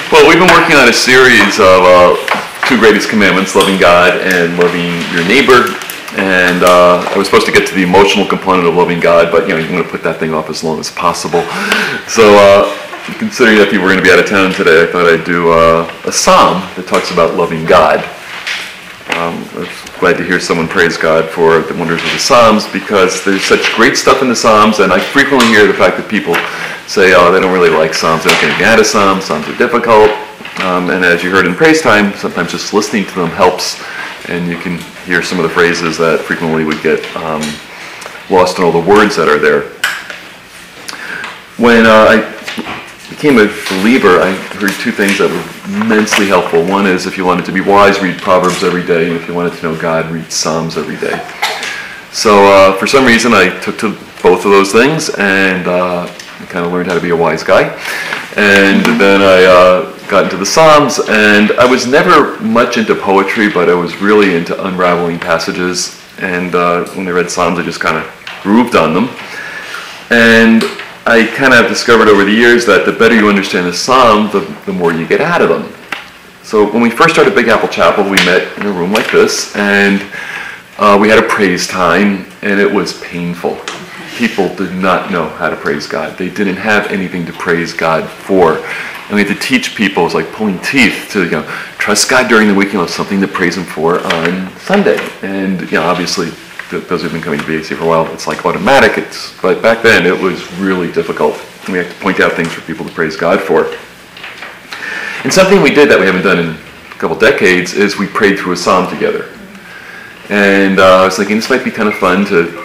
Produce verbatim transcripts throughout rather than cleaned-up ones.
Well, we've been working on a series of uh, two greatest commandments, loving God and loving your neighbor. And uh, I was supposed to get to the emotional component of loving God, but you know, I'm going to put that thing off as long as possible. So uh, considering that people were going to be out of town today, I thought I'd do uh, a psalm that talks about loving God. Um, I was glad to hear someone praise God for the wonders of the Psalms, because there's such great stuff in the Psalms, and I frequently hear the fact that people say, oh, they don't really like Psalms, they don't get anything out of Psalms, Psalms are difficult. Um, and as you heard in praise time, sometimes just listening to them helps, and you can hear some of the phrases that frequently would get um, lost in all the words that are there. When uh, I became a believer, I heard two things that were immensely helpful. One is, if you wanted to be wise, read Proverbs every day, and if you wanted to know God, read Psalms every day. So uh, for some reason, I took to both of those things, and uh, I kind of learned how to be a wise guy. And then I uh, got into the Psalms, and I was never much into poetry, but I was really into unraveling passages. And uh, when I read Psalms, I just kind of grooved on them. And I kind of discovered over the years that the better you understand the Psalm, the, the more you get out of them. So when we first started Big Apple Chapel, we met in a room like this, and uh, we had a praise time, and it was painful. People did not know how to praise God. They didn't have anything to praise God for. And we had to teach people, it was like pulling teeth to, you know, trust God during the week, you know, something to praise Him for on Sunday. And, you know, obviously, those who've been coming to B A C for a while, it's like automatic. It's, but back then, it was really difficult. And we had to point out things for people to praise God for. And something we did that we haven't done in a couple decades is we prayed through a psalm together. And uh, I was thinking, this might be kind of fun to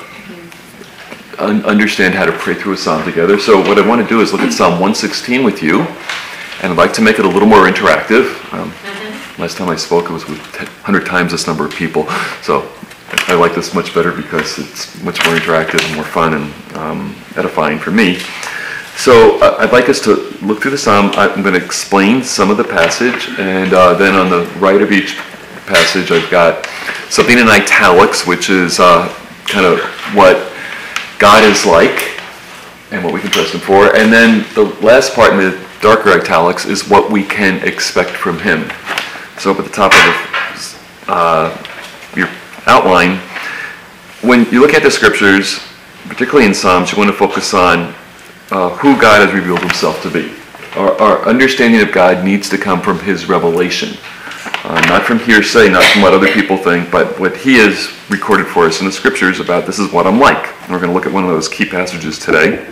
un- understand how to pray through a psalm together. So what I want to do is look at Psalm one sixteen with you. And I'd like to make it a little more interactive. Um, last time I spoke, it was with one hundred times this number of people. So I like this much better because it's much more interactive and more fun and um, edifying for me. So uh, I'd like us to look through the psalm. I'm going to explain some of the passage, and uh, then on the right of each passage I've got something in italics, which is uh, kind of what God is like and what we can trust Him for. And then the last part in the darker italics is what we can expect from Him. So up at the top of the, uh, your outline, when you look at the scriptures, particularly in Psalms, you want to focus on uh, who God has revealed Himself to be. Our, our understanding of God needs to come from His revelation. Uh, not from hearsay, not from what other people think, but what He has recorded for us in the scriptures about this is what I'm like. And we're going to look at one of those key passages today.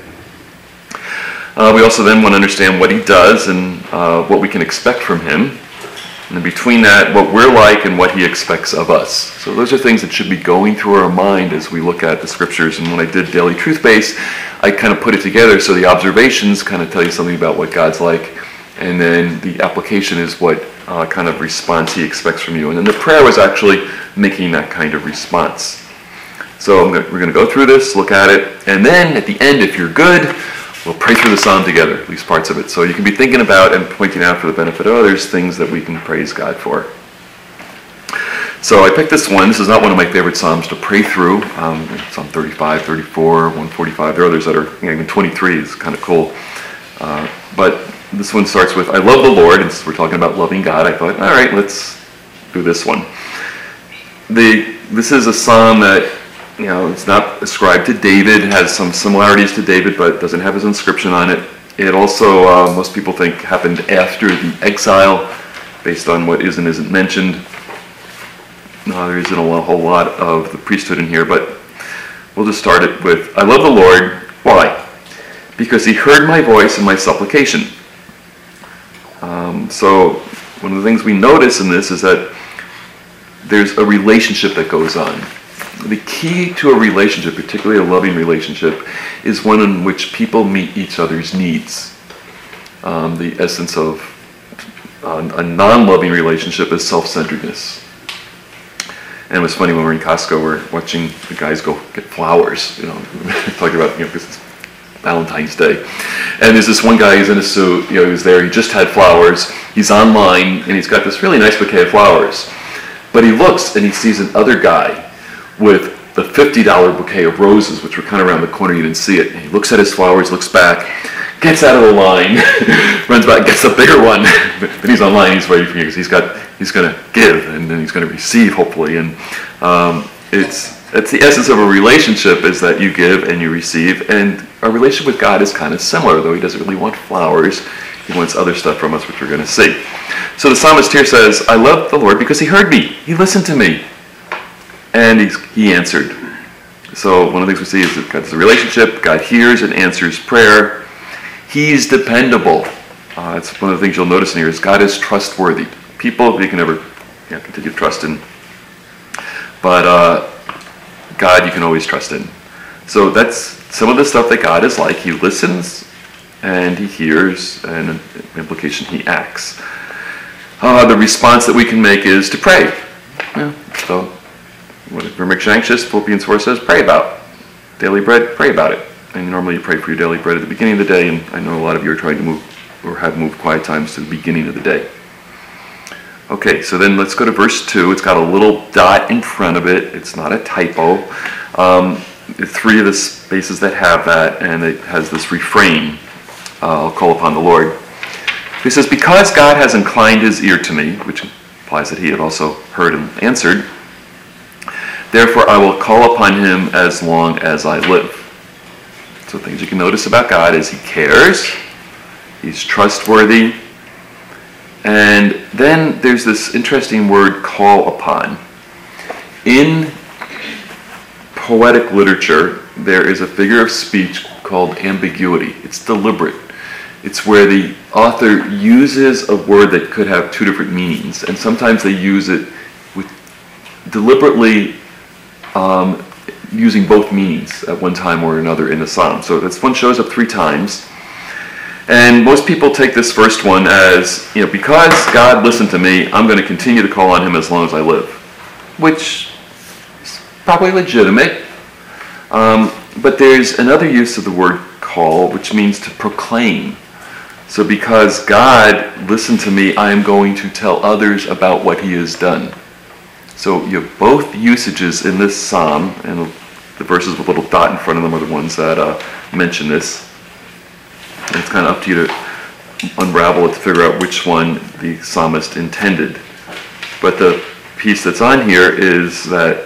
Uh, we also then want to understand what He does and uh, what we can expect from Him. And then between that, what we're like and what He expects of us. So those are things that should be going through our mind as we look at the scriptures. And when I did Daily Truth Base, I kind of put it together so the observations kind of tell you something about what God's like. And then the application is what uh, kind of response He expects from you. And then the prayer was actually making that kind of response. So I'm gonna, we're going to go through this, look at it, and then at the end, if you're good, we'll pray through the psalm together, at least parts of it. So you can be thinking about and pointing out for the benefit of others things that we can praise God for. So I picked this one. This is not one of my favorite psalms to pray through. Um, Psalm thirty-five, thirty-four, one forty-five. There are others that are, you know, even twenty-three is kind of cool. Uh, but this one starts with, I love the Lord. And since we're talking about loving God, I thought, all right, let's do this one. The This is a psalm that, you know, it's not ascribed to David. It has some similarities to David, but doesn't have his inscription on it. It also, uh, most people think, happened after the exile, based on what is and isn't mentioned. No, there isn't a whole lot of the priesthood in here, but we'll just start it with, I love the Lord. Why? Because He heard my voice and my supplication. Um, so one of the things we notice in this is that there's a relationship that goes on. The key to a relationship, particularly a loving relationship, is one in which people meet each other's needs. Um, the essence of uh, a non-loving relationship is self-centeredness. And it was funny when we were in Costco, we're watching the guys go get flowers, you know, talking about, you know, because it's Valentine's Day. And there's this one guy, he's in a suit, you know, he was there, he just had flowers, he's online, and he's got this really nice bouquet of flowers. But he looks and he sees another guy with the fifty dollar bouquet of roses, which were kind of around the corner, you didn't see it. And he looks at his flowers, looks back, gets out of the line, runs back, gets a bigger one. But he's online, he's waiting for you because he's got, he's going to give and then he's going to receive, hopefully. And um, it's, it's the essence of a relationship is that you give and you receive. And our relationship with God is kind of similar, though he doesn't really want flowers. He wants other stuff from us, which we're going to see. So the psalmist here says, I love the Lord because he heard me. He listened to me. And he's, he answered. So one of the things we see is that God's a relationship. God hears and answers prayer. He's dependable. Uh, that's one of the things you'll notice in here is God is trustworthy. People you can never you know, continue to trust in. But uh, God you can always trust in. So that's some of the stuff that God is like. He listens and he hears, and an implication he acts. Uh, the response that we can make is to pray. Yeah, so when you're anxious, Philippians four says, pray about daily bread, pray about it. And normally you pray for your daily bread at the beginning of the day, and I know a lot of you are trying to move, or have moved quiet times to the beginning of the day. Okay, so then let's go to verse two. It's got a little dot in front of it. It's not a typo. Um, three of the spaces that have that, and it has this refrain, uh, I'll call upon the Lord. He says, because God has inclined his ear to me, which implies that he had also heard and answered, therefore I will call upon him as long as I live. So things you can notice about God is he cares, he's trustworthy, and then there's this interesting word, call upon. In poetic literature, there is a figure of speech called ambiguity. It's deliberate. It's where the author uses a word that could have two different meanings, and sometimes they use it with deliberately um, using both meanings at one time or another in a psalm. So this one shows up three times, and most people take this first one as, you know, because God listened to me, I'm going to continue to call on him as long as I live, which is probably legitimate. Um, but there's another use of the word call, which means to proclaim. So because God listened to me, I am going to tell others about what he has done. So you have both usages in this psalm, and the verses with a little dot in front of them are the ones that uh, mention this. And it's kind of up to you to unravel it to figure out which one the psalmist intended. But the piece that's on here is that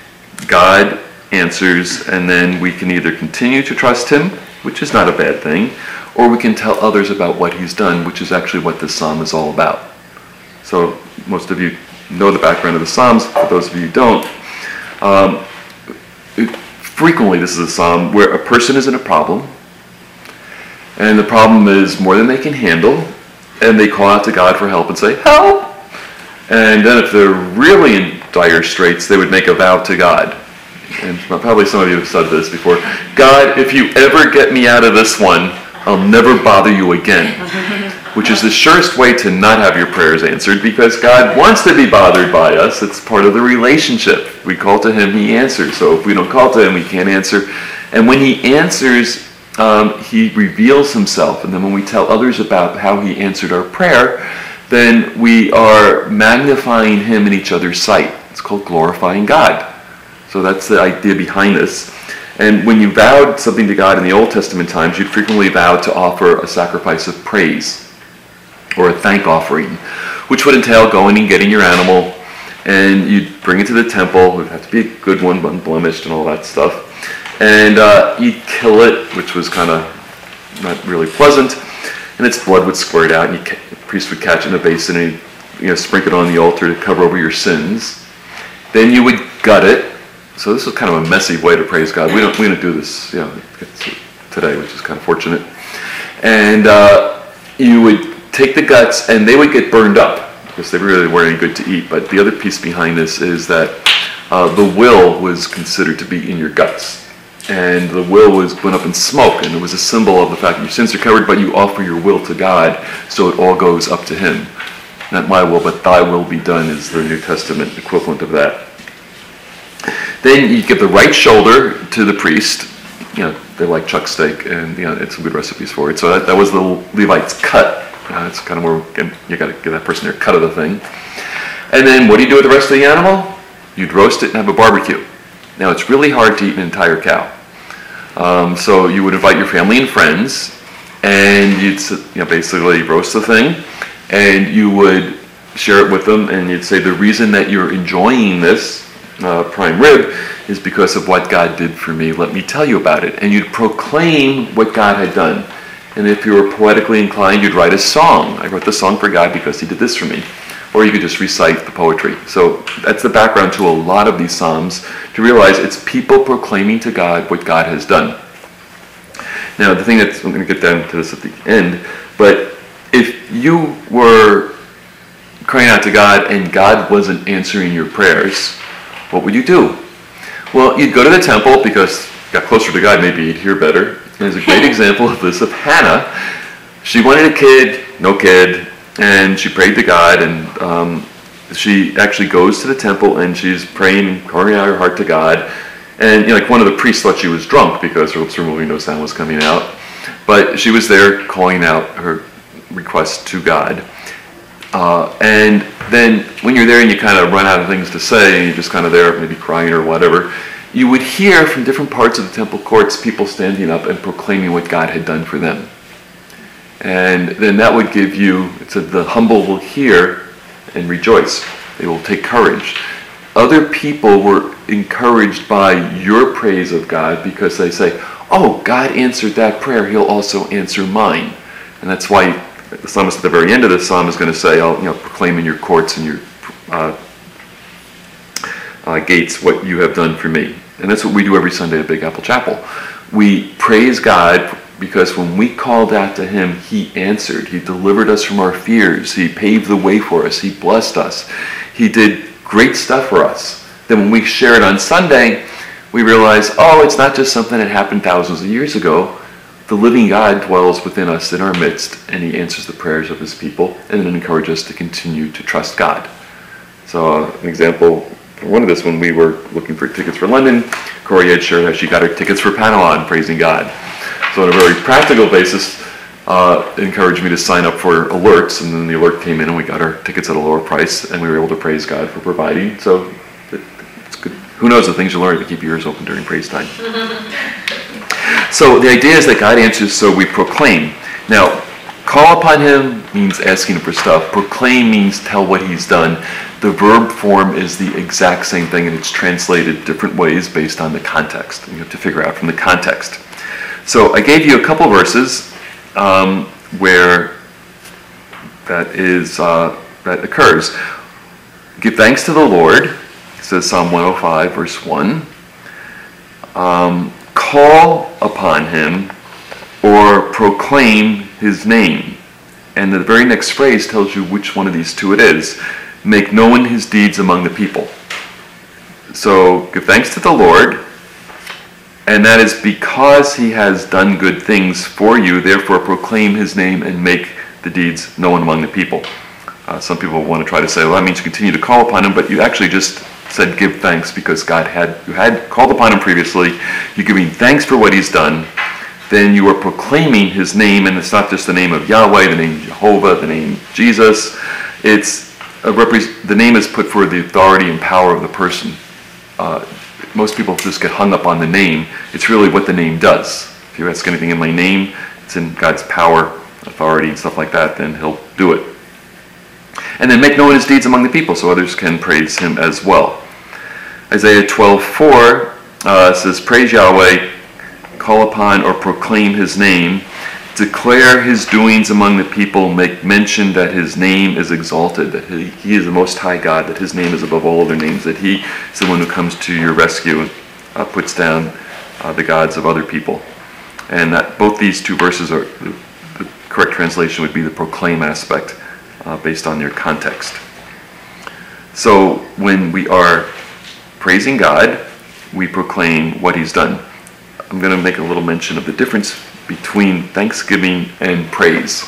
God answers, and then we can either continue to trust him, which is not a bad thing, or we can tell others about what he's done, which is actually what this psalm is all about. So most of you know the background of the Psalms. For those of you who don't, um, it, frequently this is a psalm where a person is in a problem, and the problem is more than they can handle, and they call out to God for help and say, help! And then if they're really in dire straits, they would make a vow to God. And probably some of you have said this before. God, if you ever get me out of this one, I'll never bother you again. Which is the surest way to not have your prayers answered, because God wants to be bothered by us. It's part of the relationship. We call to him, he answers. So if we don't call to him, we can't answer. And when he answers, um, he reveals himself. And then when we tell others about how he answered our prayer, then we are magnifying him in each other's sight. It's called glorifying God. So that's the idea behind this. And when you vowed something to God in the Old Testament times, you'd frequently vow to offer a sacrifice of praise or a thank offering, which would entail going and getting your animal, and you'd bring it to the temple. It would have to be a good one, unblemished and all that stuff. And uh, you'd kill it, which was kind of not really pleasant, and its blood would squirt out, and you, the priest would catch it in a basin and you know, sprinkle it on the altar to cover over your sins. Then you would gut it. So this is kind of a messy way to praise God. We don't we don't do this, you know, today, which is kind of fortunate. And uh, you would take the guts, and they would get burned up because they really weren't any good to eat. But the other piece behind this is that uh, the will was considered to be in your guts, and the will was went up in smoke, and it was a symbol of the fact that your sins are covered, but you offer your will to God, so it all goes up to him. Not my will, but thy will be done is the New Testament equivalent of that. Then you give the right shoulder to the priest. You know, they like chuck steak, and you know, it's some good recipes for it. So that, that was the Levite's cut. Uh, it's kind of more, you got to give that person their cut of the thing. And then what do you do with the rest of the animal? You'd roast it and have a barbecue. Now it's really hard to eat an entire cow. Um, so you would invite your family and friends, and you'd you know, basically roast the thing, and you would share it with them, and you'd say, the reason that you're enjoying this uh, prime rib is because of what God did for me. Let me tell you about it. And you'd proclaim what God had done. And if you were poetically inclined, you'd write a song. I wrote the song for God because he did this for me. Or you could just recite the poetry. So that's the background to a lot of these psalms, to realize it's people proclaiming to God what God has done. Now, the thing that's, I'm going to get down to this at the end, but if you were crying out to God and God wasn't answering your prayers, what would you do? Well, you'd go to the temple because you got closer to God, maybe you'd hear better. There's a great example of this of Hannah. She wanted a kid, no kid, and she prayed to God, and um, she actually goes to the temple and she's praying, pouring out her heart to God. And you know, like one of the priests thought she was drunk because her lips were moving, no sound was coming out. But she was there calling out her request to God. Uh, and then when you're there and you kind of run out of things to say and you're just kind of there maybe crying or whatever, you would hear from different parts of the temple courts people standing up and proclaiming what God had done for them. And then that would give you, it said, the humble will hear and rejoice. They will take courage. Other people were encouraged by your praise of God because they say, oh, God answered that prayer, he'll also answer mine. And that's why the psalmist at the very end of this psalm is going to say, I'll you know, proclaim in your courts and your uh, uh, gates what you have done for me. And that's what we do every Sunday at Big Apple Chapel. We praise God because when we called out to him, he answered. He delivered us from our fears. He paved the way for us. He blessed us. He did great stuff for us. Then when we share it on Sunday, we realize, oh, it's not just something that happened thousands of years ago. The living God dwells within us in our midst, and he answers the prayers of his people, and then encourages us to continue to trust God. So uh, an example, for one of this, when we were looking for tickets for London, Corey had shared how she got her tickets for Panama and praising God. So on a very practical basis, uh, it encouraged me to sign up for alerts, and then the alert came in and we got our tickets at a lower price, and we were able to praise God for providing. So it, it's good. Who knows the things you learn if you keep your ears open during praise time. So the idea is that God answers, so we proclaim. Now, call upon him means asking him for stuff. Proclaim means tell what he's done. The verb form is the exact same thing, and it's translated different ways based on the context. You have to figure out from the context. So I gave you a couple verses um, where that is uh, that occurs. Give thanks to the Lord, it says Psalm one oh five, verse one. Um, call upon him or proclaim his name. And the very next phrase tells you which one of these two it is. Make known his deeds among the people. So give thanks to the Lord, and that is because he has done good things for you, therefore proclaim his name and make the deeds known among the people. Uh, some people want to try to say, well, that means you continue to call upon him, but you actually just said give thanks because God had, you had called upon him previously. You're giving thanks for what he's done. Then you are proclaiming his name, and it's not just the name of Yahweh, the name Jehovah, the name Jesus. It's a repre- the name is put for the authority and power of the person. Uh, most people just get hung up on the name. It's really what the name does. If you ask anything in my name, it's in God's power, authority, and stuff like that, then he'll do it. And then make known his deeds among the people so others can praise him as well. Isaiah twelve four uh, says, praise Yahweh, call upon or proclaim his name, declare his doings among the people, make mention that his name is exalted, that he, he is the Most High God, that his name is above all other names, that he is the one who comes to your rescue and uh, puts down uh, the gods of other people. And that both these two verses are, the, the correct translation would be the proclaim aspect uh, based on your context. So when we are praising God, we proclaim what he's done. I'm going to make a little mention of the difference between thanksgiving and praise.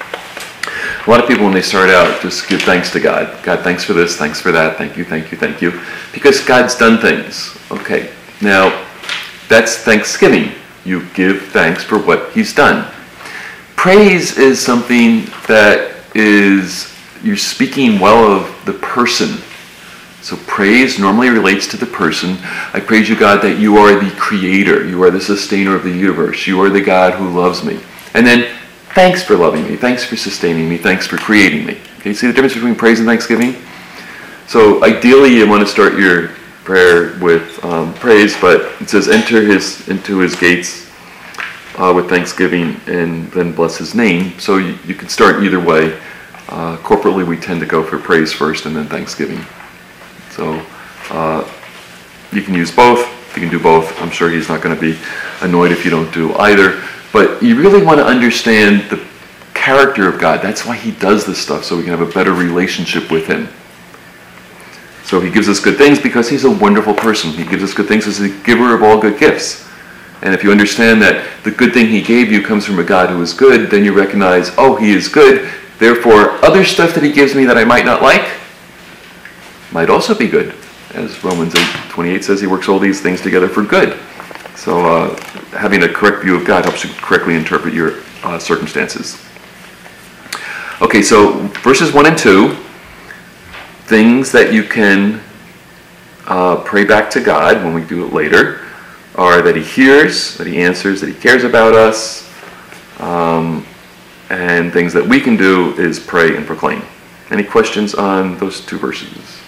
A lot of people, when they start out, just give thanks to God. God, thanks for this, thanks for that, thank you, thank you, thank you. Because God's done things. Okay, now that's thanksgiving. You give thanks for what he's done. Praise is something that is, you're speaking well of the person. So praise normally relates to the person. I praise you, God, that you are the creator. You are the sustainer of the universe. You are the God who loves me. And then thanks for loving me, thanks for sustaining me, thanks for creating me. Can you see the difference between praise and thanksgiving? So ideally you want to start your prayer with um, praise, but it says enter his into his gates uh, with thanksgiving and then bless his name. So you, you can start either way. Uh, corporately we tend to go for praise first and then thanksgiving. So uh, you can use both, you can do both. I'm sure he's not going to be annoyed if you don't do either. But you really want to understand the character of God. That's why he does this stuff, so we can have a better relationship with him. So he gives us good things because he's a wonderful person. He gives us good things as the giver of all good gifts. And if you understand that the good thing he gave you comes from a God who is good, then you recognize, oh, he is good. Therefore, other stuff that he gives me that I might not like might also be good. As Romans eight twenty-eight says, he works all these things together for good. So uh, having a correct view of God helps you correctly interpret your uh, circumstances. Okay, so verses one and two, things that you can uh, pray back to God when we do it later are that he hears, that he answers, that he cares about us, um, and things that we can do is pray and proclaim. Any questions on those two verses?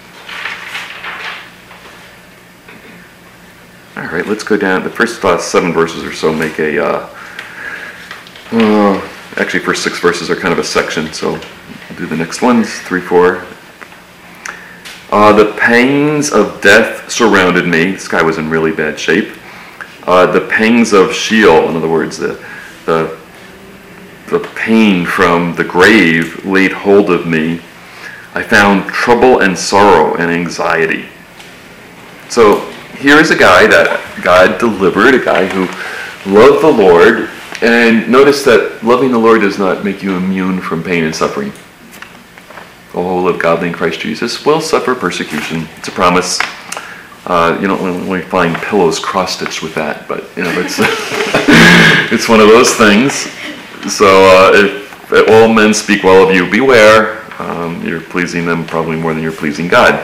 All right, let's go down. The first uh, seven verses or so make a, uh, uh, actually first six verses are kind of a section, so we'll do the next ones, three, four. Uh, the pangs of death surrounded me. This guy was in really bad shape. Uh, the pangs of Sheol, in other words, the, the, the pain from the grave laid hold of me. I found trouble and sorrow and anxiety. So here is a guy that God delivered, a guy who loved the Lord. And notice that loving the Lord does not make you immune from pain and suffering. All who live godly in Christ Jesus will suffer persecution. It's a promise. Uh, you don't really find pillows cross-stitched with that, but you know it's it's one of those things. So uh, if, if all men speak well of you, beware. Um, you're pleasing them probably more than you're pleasing God.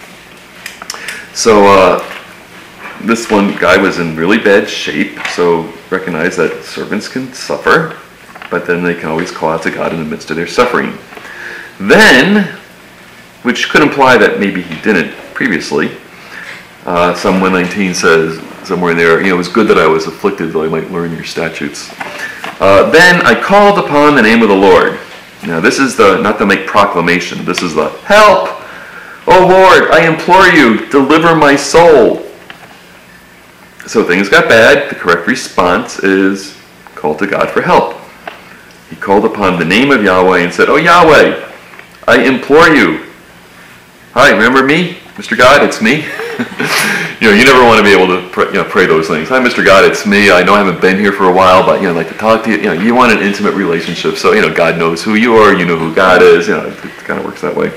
So uh, this one guy was in really bad shape. So recognize that servants can suffer, but then they can always call out to God in the midst of their suffering. Then, which could imply that maybe he didn't previously, uh, Psalm one nineteen says somewhere in there, you know, it was good that I was afflicted, though I might learn your statutes. Uh, then I called upon the name of the Lord. Now this is the, not to make proclamation, this is the help. Oh Lord, I implore you, deliver my soul. So things got bad. The correct response is call to God for help. He called upon the name of Yahweh and said, oh Yahweh, I implore you. Hi, remember me? Mister God, it's me. you know, you never want to be able to pray, you know, pray those things. Hi, Mister God, it's me. I know I haven't been here for a while, but you know, I'd like to talk to you. You know, you want an intimate relationship, so you know, God knows who you are. You know who God is. You know, it, it kind of works that way.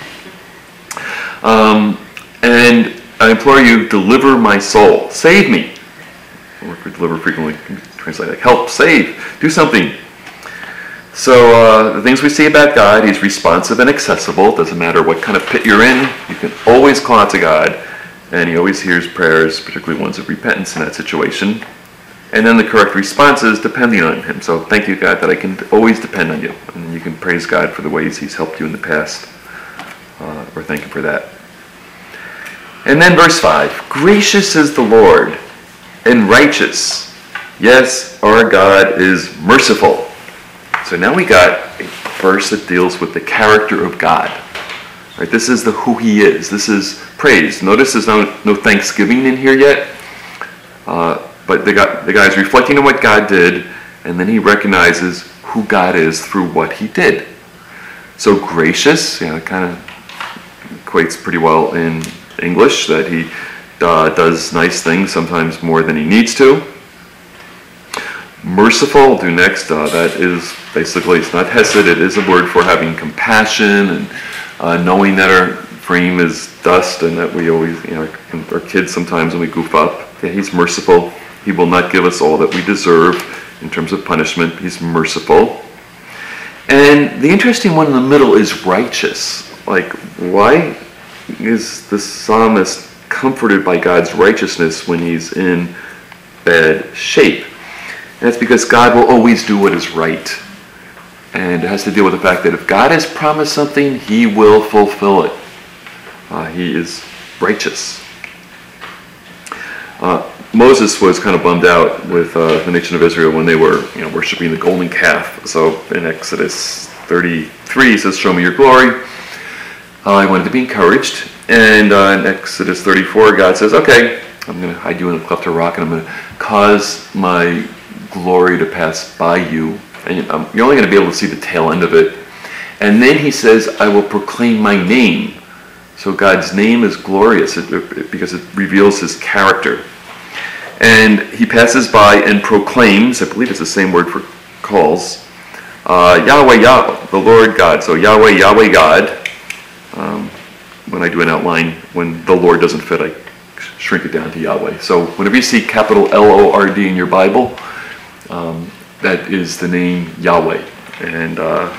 Um, and I implore you, deliver my soul, save me. Or for deliver frequently translate like help, save, do something. So uh, the things we see about God, he's responsive and accessible. Doesn't matter what kind of pit you're in, you can always call out to God, and he always hears prayers, particularly ones of repentance in that situation. And then the correct response is depending on him. So thank you, God, that I can always depend on you. And you can praise God for the ways he's helped you in the past, uh, or thank him for that. And then verse five, gracious is the Lord and righteous. Yes, our God is merciful. So now we got a verse that deals with the character of God. Right, this is the who he is. This is praise. Notice there's no, no thanksgiving in here yet. Uh, but the guy, the guy's reflecting on what God did, and then he recognizes who God is through what he did. So gracious, yeah, it kind of equates pretty well in English, that he uh, does nice things, sometimes more than he needs to. Merciful, we'll do next. Uh, that is basically, it's not hesed, it is a word for having compassion and uh, knowing that our frame is dust and that we always, you know, our kids sometimes when we goof up, yeah, he's merciful. He will not give us all that we deserve in terms of punishment. He's merciful. And the interesting one in the middle is righteous. Like, why is the psalmist comforted by God's righteousness when he's in bad shape? And that's because God will always do what is right. And it has to deal with the fact that if God has promised something, he will fulfill it. Uh, he is righteous. Uh, Moses was kind of bummed out with uh, the nation of Israel when they were, you know, worshiping the golden calf. So in Exodus thirty-three, he says, "Show me your glory." Uh, I wanted to be encouraged. And uh, in Exodus thirty-four, God says, "Okay, I'm going to hide you in a cleft of rock, and I'm going to cause my glory to pass by you. And um, you're only going to be able to see the tail end of it." And then he says, "I will proclaim my name." So God's name is glorious it, it, because it reveals his character. And he passes by and proclaims, I believe it's the same word for calls, uh, Yahweh, Yahweh, the Lord God. So Yahweh, Yahweh God. Um, when I do an outline, when the Lord doesn't fit, I shrink it down to Yahweh. So whenever you see capital L O R D in your Bible, um, that is the name Yahweh. And uh,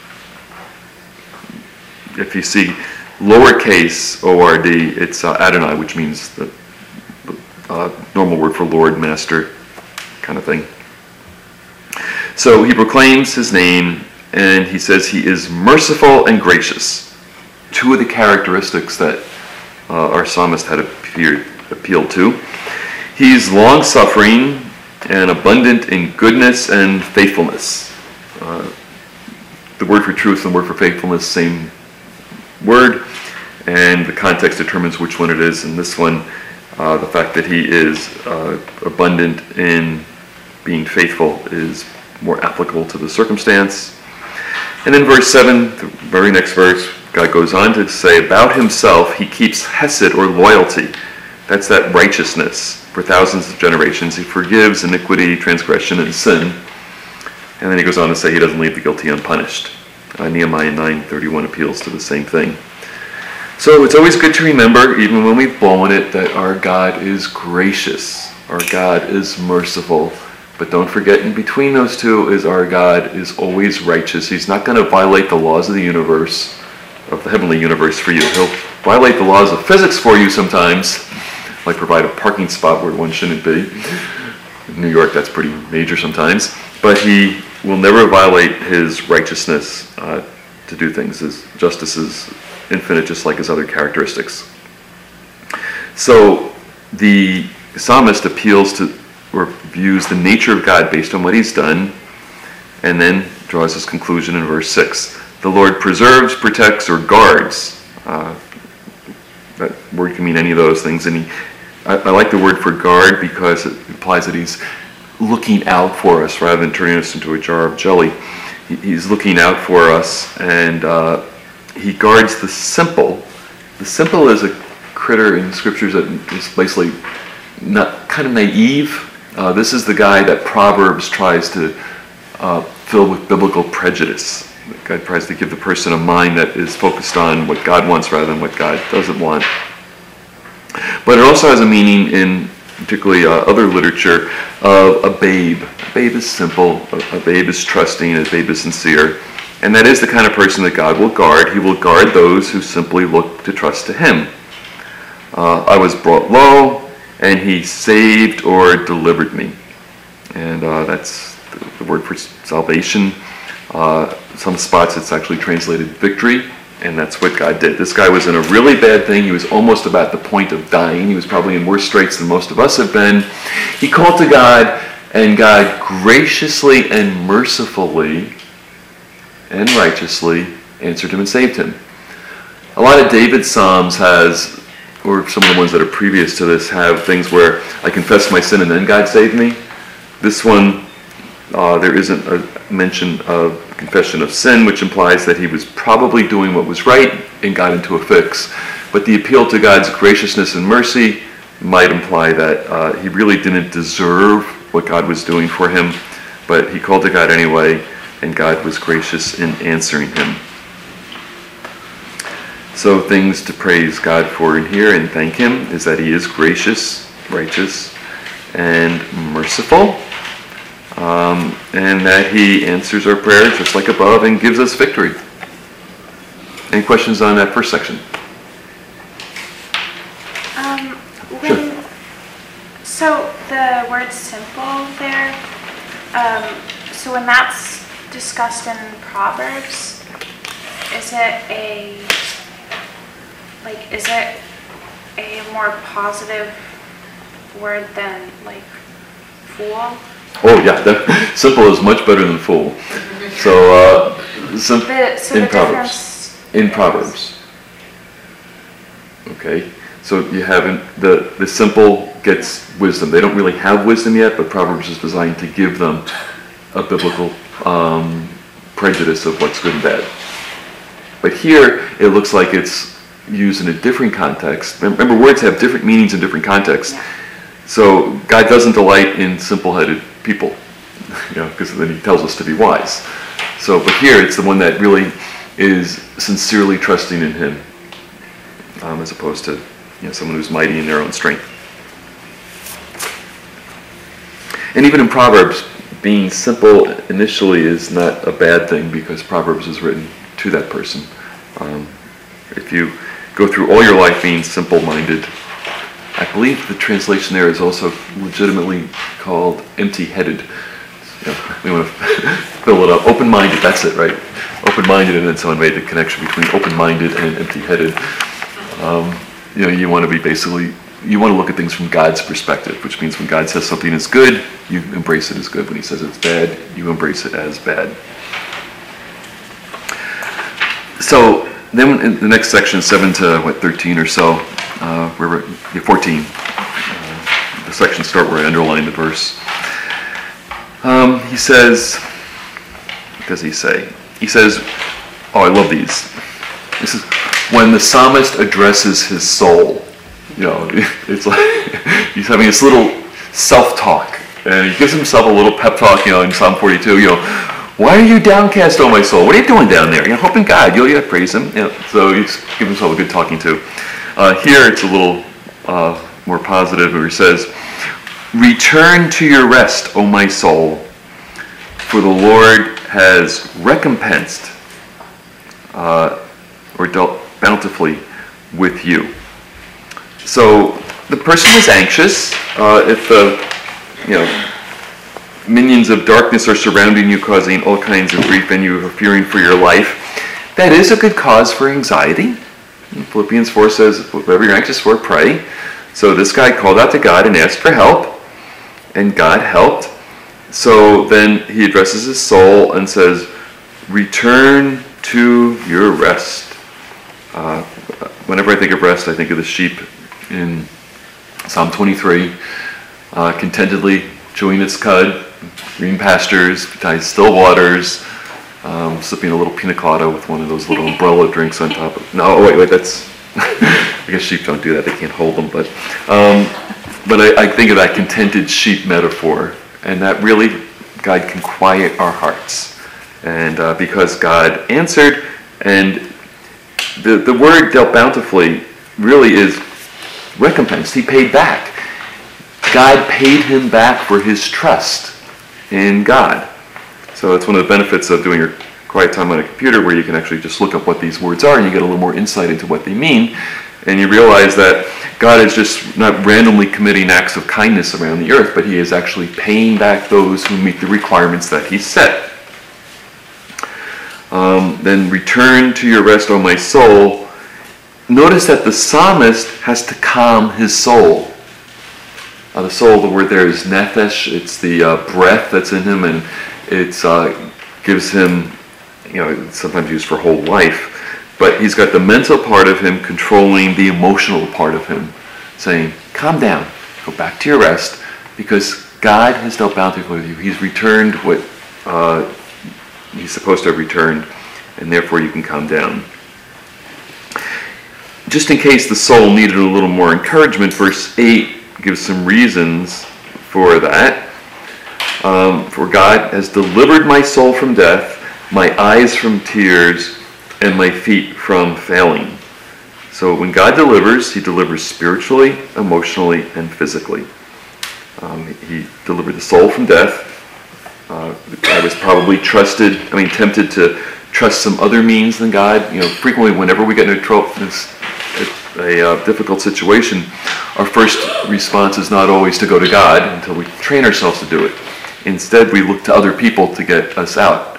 if you see lowercase O R D, it's uh, Adonai, which means the uh, normal word for Lord, Master, kind of thing. So he proclaims his name, and he says he is merciful and gracious. Two of the characteristics that uh, our psalmist had appeared, appealed to. He's long-suffering and abundant in goodness and faithfulness. Uh, the word for truth and the word for faithfulness, same word, and the context determines which one it is. In this one, uh, the fact that he is uh, abundant in being faithful is more applicable to the circumstance. And then verse seven, the very next verse, God goes on to say about himself, he keeps hesed or loyalty. That's that righteousness for thousands of generations. He forgives iniquity, transgression, and sin. And then he goes on to say he doesn't leave the guilty unpunished. Uh, Nehemiah nine thirty-one appeals to the same thing. So it's always good to remember, even when we've blown it, that our God is gracious. Our God is merciful. But don't forget, in between those two is our God is always righteous. He's not going to violate the laws of the universe, of the heavenly universe for you. He'll violate the laws of physics for you sometimes, like provide a parking spot where one shouldn't be. In New York, that's pretty major sometimes. But he will never violate his righteousness uh, to do things. His justice is infinite, just like his other characteristics. So the psalmist appeals to, or views the nature of God based on what he's done, and then draws his conclusion in verse six. The Lord preserves, protects, or guards. Uh, that word can mean any of those things. And he, I, I like the word for guard because it implies that he's looking out for us rather than turning us into a jar of jelly. He, he's looking out for us, and uh, he guards the simple. The simple is a critter in scriptures that is basically not kind of naive. Uh, this is the guy that Proverbs tries to uh, fill with biblical prejudice. God tries to give the person a mind that is focused on what God wants rather than what God doesn't want. But it also has a meaning in particularly uh, other literature of a babe. A babe is simple, a, a babe is trusting, a babe is sincere. And that is the kind of person that God will guard. He will guard those who simply look to trust to him. Uh, I was brought low, and he saved or delivered me. And uh, that's the, the word for salvation. Uh, some spots it's actually translated victory, and that's what God did. This guy was in a really bad thing. He was almost about the point of dying. He was probably in worse straits than most of us have been. He called to God, and God graciously and mercifully and righteously answered him and saved him. A lot of David's Psalms has, or some of the ones that are previous to this, have things where I confess my sin and then God saved me. This one, uh, there isn't a mention of confession of sin, which implies that he was probably doing what was right and got into a fix. But the appeal to God's graciousness and mercy might imply that uh, he really didn't deserve what God was doing for him, but he called to God anyway, and God was gracious in answering him. So things to praise God for in here and thank him is that he is gracious, righteous, and merciful. Um, and that he answers our prayers just like above and gives us victory. Any questions on that first section? Um, when, sure. So the word simple there, um, so when that's discussed in Proverbs, is it a, like, is it a more positive word than, like, fool? Oh yeah, that, simple is much better than fool. So, uh, sim- The, so in the Proverbs. difference In is- Proverbs. Okay, so you haven't, the, the simple gets wisdom. They don't really have wisdom yet, but Proverbs is designed to give them a biblical um, prejudice of what's good and bad. But here, it looks like it's used in a different context. Remember, words have different meanings in different contexts. Yeah. So God doesn't delight in simple-headed people, you know, because then he tells us to be wise. So, but here it's the one that really is sincerely trusting in him, um, as opposed to, you know, someone who's mighty in their own strength. And even in Proverbs, being simple initially is not a bad thing, because Proverbs is written to that person. Um, if you go through all your life being simple-minded, I believe the translation there is also legitimately called empty-headed. You know, we want to fill it up. Open-minded, that's it, right? Open-minded, and then someone made the connection between open-minded and empty-headed. Um, you know, you want to be basically, you want to look at things from God's perspective, which means when God says something is good, you embrace it as good. When he says it's bad, you embrace it as bad. So then in the next section, seven to what, thirteen or so, uh, where we're, yeah, fourteen. Uh, the sections start where I underlined the verse. Um, he says, what does he say? He says, oh, I love these. This is when the psalmist addresses his soul. You know, it's like he's having this little self-talk, and he gives himself a little pep talk. You know, in Psalm forty-two, you know, why are you downcast, O my soul? What are you doing down there? You're hoping God. You'll yeah, praise him. You know, so he's giving himself a good talking to. Uh, here it's a little uh, more positive, where he says, "Return to your rest, O my soul, for the Lord has recompensed uh, or dealt bountifully with you." So the person is anxious. Uh, if the you know minions of darkness are surrounding you, causing all kinds of grief, and you are fearing for your life, that is a good cause for anxiety. Philippians four says, whatever you're anxious for, pray. So this guy called out to God and asked for help, and God helped. So then he addresses his soul and says, return to your rest. Uh, whenever I think of rest, I think of the sheep in Psalm twenty-three, uh, contentedly chewing its cud, green pastures, beside still waters, um, sipping a little pina colada with one of those little umbrella drinks on top of. No, wait, wait, that's. I guess sheep don't do that; they can't hold them. But, um, but I, I think of that contented sheep metaphor, and that really, God can quiet our hearts, and uh, because God answered, and the the word dealt bountifully really is recompense. He paid back. God paid him back for his trust in God. So it's one of the benefits of doing your quiet time on a computer, where you can actually just look up what these words are, and you get a little more insight into what they mean, and you realize that God is just not randomly committing acts of kindness around the earth, but he is actually paying back those who meet the requirements that he set. Um, then return to your rest, O my soul. Notice that the psalmist has to calm his soul. Uh, the soul, the word there is nephesh. It's the uh, breath that's in him, and it uh, gives him, you know, it's sometimes used for whole life. But he's got the mental part of him controlling the emotional part of him, saying, calm down, go back to your rest, because God has dealt bountifully with you. He's returned what uh, he's supposed to have returned, and therefore you can calm down. Just in case the soul needed a little more encouragement, verse eight gives some reasons for that. Um, For God has delivered my soul from death, my eyes from tears, and my feet from failing. So when God delivers, he delivers spiritually, emotionally, and physically. Um, he delivered the soul from death. Uh, I was probably trusted, I mean, tempted to trust some other means than God. You know, frequently whenever we get into trouble, a uh, difficult situation, our first response is not always to go to God until we train ourselves to do it. Instead, we look to other people to get us out.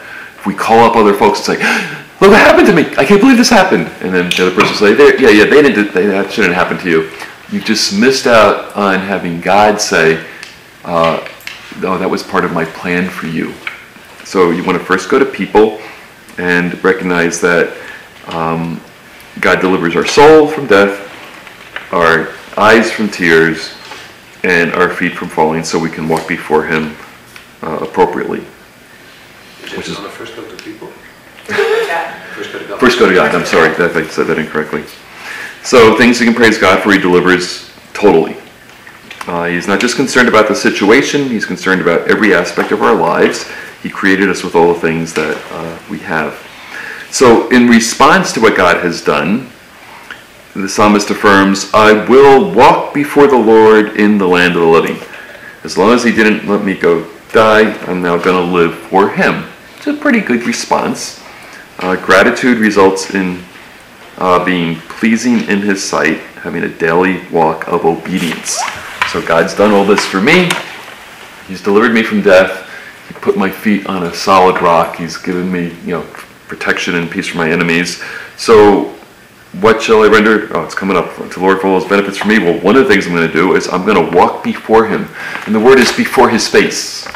if we call up other folks and say, look what happened to me, I can't believe this happened. And then the other person will say, "They- yeah, yeah, they didn't, they, that shouldn't happen to you." You've just missed out on having God say, uh, "No, that was part of my plan for you." So you want to first go to people and recognize that um, God delivers our soul from death, our eyes from tears, and our feet from falling, so we can walk before Him uh, appropriately. Which is on the first go to people. First go to God. First go to God. I'm sorry, that I said that incorrectly. So things you can praise God for, He delivers totally. Uh, he's not just concerned about the situation, He's concerned about every aspect of our lives. He created us with all the things that uh, we have. So in response to what God has done, the psalmist affirms, "I will walk before the Lord in the land of the living. As long as He didn't let me go die, I'm now going to live for Him." It's a pretty good response. Uh, gratitude results in uh, being pleasing in His sight, having a daily walk of obedience. So God's done all this for me. He's delivered me from death. He put my feet on a solid rock. He's given me, you know, protection and peace from my enemies. So what shall I render? Oh, it's coming up. To the Lord for all His benefits for me. Well, one of the things I'm going to do is I'm going to walk before Him. And the word is before His face.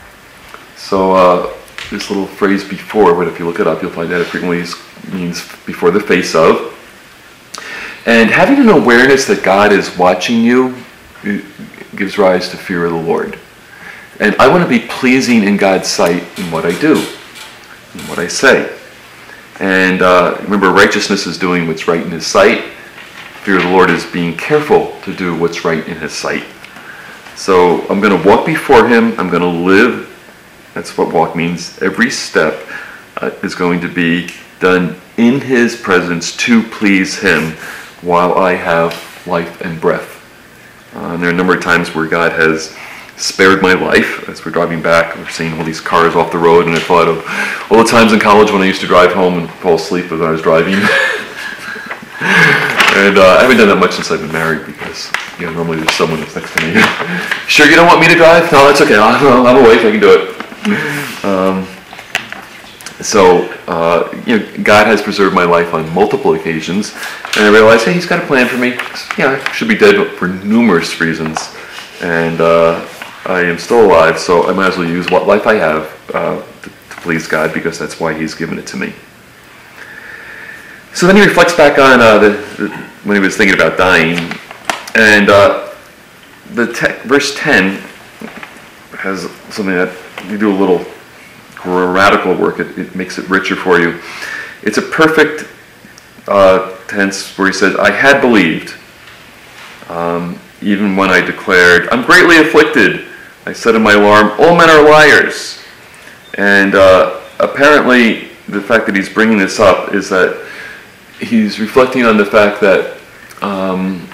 So uh, this little phrase before, but if you look it up, you'll find that it frequently means before the face of. And having an awareness that God is watching you gives rise to fear of the Lord. And I want to be pleasing in God's sight in what I do, in what I say. And uh, remember, righteousness is doing what's right in His sight. Fear of the Lord is being careful to do what's right in His sight. So I'm going to walk before Him. I'm going to live. That's what walk means. Every step uh, is going to be done in His presence to please Him while I have life and breath. Uh, and there are a number of times where God has spared my life. As we're driving back, we're seeing all these cars off the road, and I thought of all the times in college when I used to drive home and fall asleep as I was driving. And uh, I haven't done that much since I've been married, because you know, normally there's someone that's next to me. Sure you don't want me to drive? No, that's okay. I'm, I'm awake. I can do it. Um, so, uh, you know, God has preserved my life on multiple occasions, and I realized, hey, He's got a plan for me. Yeah, I should be dead for numerous reasons, and uh, I am still alive, so I might as well use what life I have uh, to, to please God, because that's why He's given it to me. So then he reflects back on uh, the, the, when he was thinking about dying, and uh, the te- verse ten has something that you do a little grammatical work. It, it makes it richer for you. It's a perfect uh, tense where he says, "I had believed, um, even when I declared, I'm greatly afflicted. I said in my alarm, all men are liars." And uh, apparently the fact that he's bringing this up is that he's reflecting on the fact that um,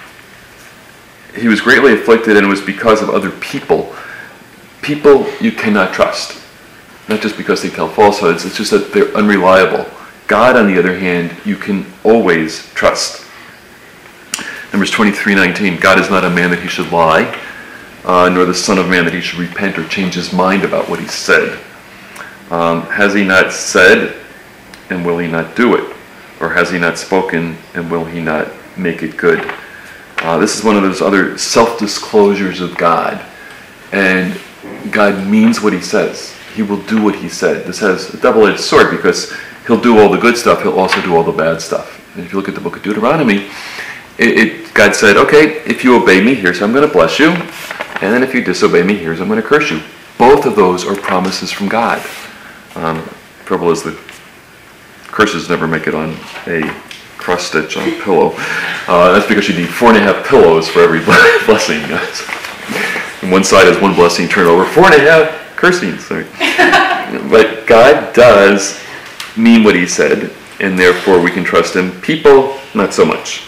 he was greatly afflicted, and it was because of other people. People you cannot trust. Not just because they tell falsehoods, it's just that they're unreliable. God, on the other hand, you can always trust. Numbers twenty-three nineteen, God is not a man that He should lie, uh, nor the Son of Man that He should repent or change His mind about what He said. Um, has He not said, and will He not do it? Or has He not spoken, and will He not make it good? Uh, this is one of those other self-disclosures of God. And God means what He says. He will do what He said. This has a double-edged sword, because He'll do all the good stuff. He'll also do all the bad stuff. And if you look at the book of Deuteronomy, it, it, God said, okay, if you obey me, here's how I'm going to bless you. And then if you disobey me, here's how I'm going to curse you. Both of those are promises from God. Um, trouble is the curses never make it on a cross stitch on a pillow. Uh, that's because you need four and a half pillows for every blessing. And one side has one blessing turned over, four and a half cursings. Sorry. But God does mean what He said, and therefore we can trust Him. People, not so much.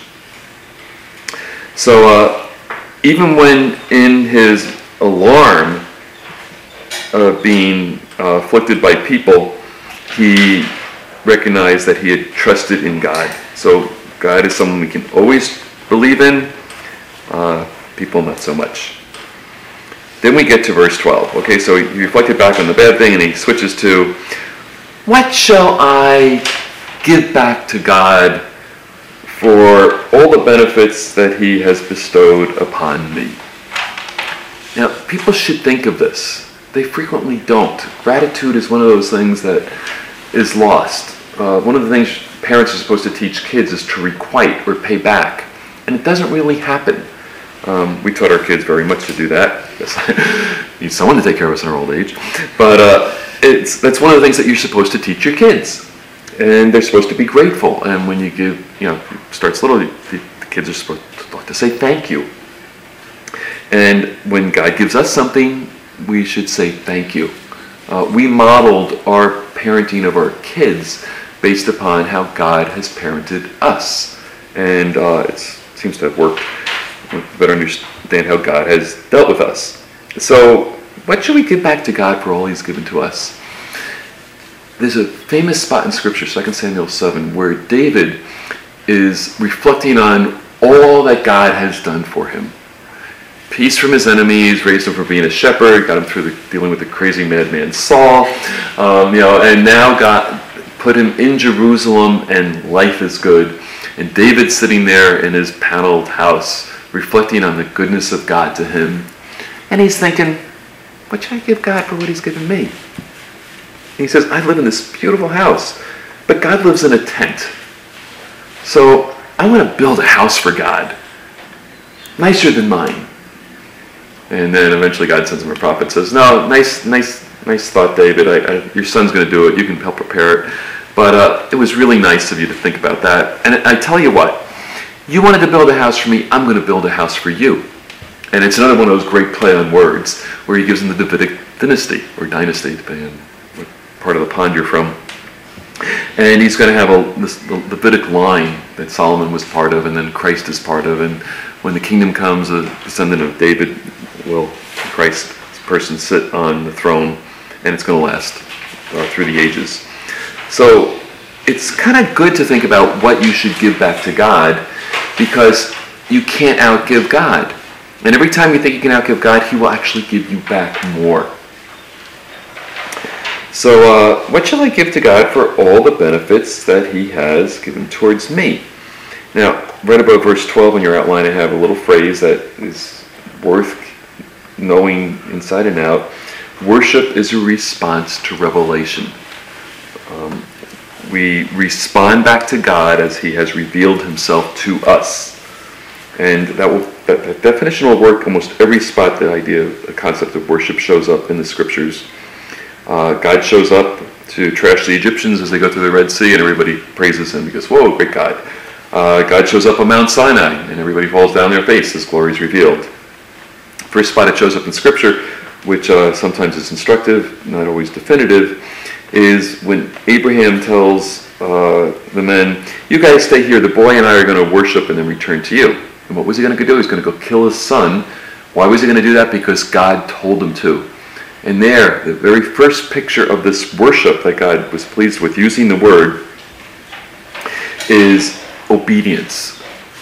So uh, even when in his alarm of being uh, afflicted by people, he recognized that he had trusted in God. So God is someone we can always believe in, uh, people not so much. Then we get to verse twelve. Okay, so he reflected back on the bad thing, and he switches to, what shall I give back to God for all the benefits that he has bestowed upon me? Now, people should think of this. They frequently don't. Gratitude is one of those things that is lost. Uh, one of the things parents are supposed to teach kids is to requite or pay back. And it doesn't really happen. Um, we taught our kids very much to do that. We need someone to take care of us in our old age. But uh, it's that's one of the things that you're supposed to teach your kids. And they're supposed to be grateful. And when you give, you know, it starts little, the, the kids are supposed to say thank you. And when God gives us something, we should say thank you. Uh, we modeled our parenting of our kids based upon how God has parented us. And uh, it seems to have worked. We better understand how God has dealt with us. So, what should we give back to God for all he's given to us? There's a famous spot in Scripture, Second Samuel seven, where David is reflecting on all that God has done for him. Peace from his enemies, raised him from being a shepherd, got him through the, dealing with the crazy madman Saul, um, you know, and now God put him in Jerusalem, and life is good. And David's sitting there in his paneled house, reflecting on the goodness of God to him, and he's thinking, what should I give God for what he's given me? And he says, I live in this beautiful house, but God lives in a tent. So I want to build a house for God, nicer than mine. And then eventually God sends him a prophet and says, no, nice, nice, nice thought, David. I, I, your son's going to do it. You can help prepare it. But uh, it was really nice of you to think about that. And I tell you what, you wanted to build a house for me, I'm going to build a house for you. And it's another one of those great play on words where he gives him the Davidic dynasty, or dynasty, depending on what part of the pond you're from. And he's going to have a, this, the Davidic line that Solomon was part of, and then Christ is part of. And when the kingdom comes, a descendant of David will, Christ person, sit on the throne, and it's going to last uh, through the ages. So it's kind of good to think about what you should give back to God, because you can't outgive God. And every time you think you can outgive God, he will actually give you back more. So uh, what shall I give to God for all the benefits that he has given towards me? Now, right above verse twelve in your outline, I have a little phrase that is worth knowing inside and out. Worship is a response to revelation. Um, we respond back to God as he has revealed himself to us. And that, will, that, that definition will work almost every spot the idea, the concept of worship shows up in the scriptures. Uh, God shows up to trash the Egyptians as they go through the Red Sea, and everybody praises him because, whoa, great God. Uh, God shows up on Mount Sinai, and everybody falls down their face as glory is revealed. First spot it shows up in Scripture, which uh, sometimes is instructive, not always definitive, is when Abraham tells uh, the men, you guys stay here, the boy and I are going to worship and then return to you. And what was he going to do? He's going to go kill his son. Why was he going to do that? Because God told him to. And there, the very first picture of this worship that God was pleased with, using the word, is obedience.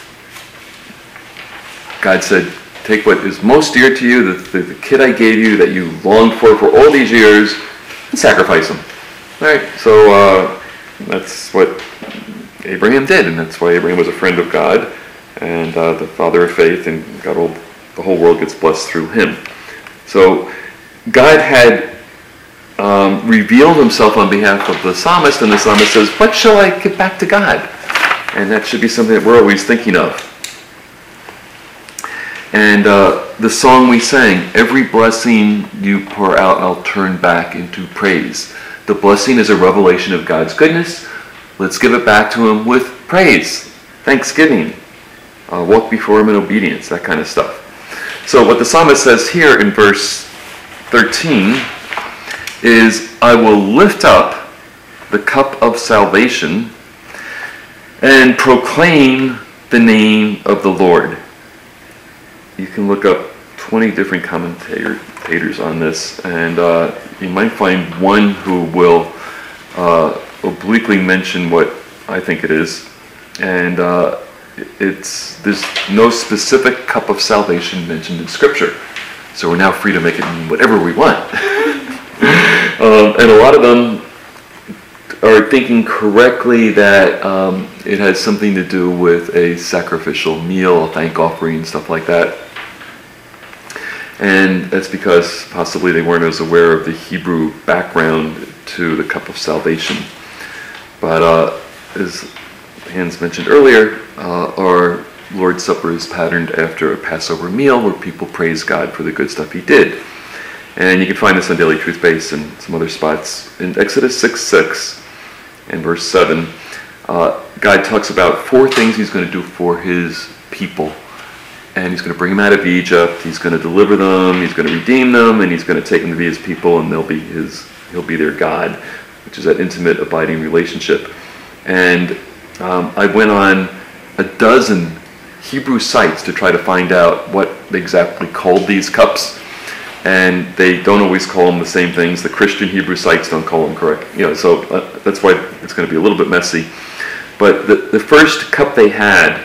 God said, take what is most dear to you, the, the, the kid I gave you that you longed for for all these years, and sacrifice him. All right, so uh, that's what Abraham did, and that's why Abraham was a friend of God and uh, the father of faith, and God will, the whole world gets blessed through him. So God had um, revealed himself on behalf of the psalmist, and the psalmist says, what shall I give back to God? And that should be something that we're always thinking of. And uh, the song we sang, every blessing you pour out, I'll turn back into praise. The blessing is a revelation of God's goodness. Let's give it back to him with praise, thanksgiving, uh, walk before him in obedience, that kind of stuff. So what the psalmist says here in verse thirteen is, I will lift up the cup of salvation and proclaim the name of the Lord. You can look up twenty different commentators on this, and uh, you might find one who will uh, obliquely mention what I think it is. And uh, it's there's no specific cup of salvation mentioned in Scripture. So we're now free to make it mean whatever we want. um, and a lot of them are thinking correctly that um, it has something to do with a sacrificial meal, a thank offering, stuff like that. And that's because possibly they weren't as aware of the Hebrew background to the cup of salvation. But uh, as Hans mentioned earlier, uh, our Lord's Supper is patterned after a Passover meal where people praise God for the good stuff he did. And you can find this on Daily Truth Base and some other spots. In Exodus six six and verse seven, uh, God talks about four things he's going to do for his people. And he's going to bring them out of Egypt, he's going to deliver them, he's going to redeem them, and he's going to take them to be his people, and they'll be his, he'll be their God, which is that intimate, abiding relationship. And um, I went on a dozen Hebrew sites to try to find out what they exactly called these cups. And they don't always call them the same things. The Christian Hebrew sites don't call them correct. You know, so uh, that's why it's going to be a little bit messy. But the, the first cup they had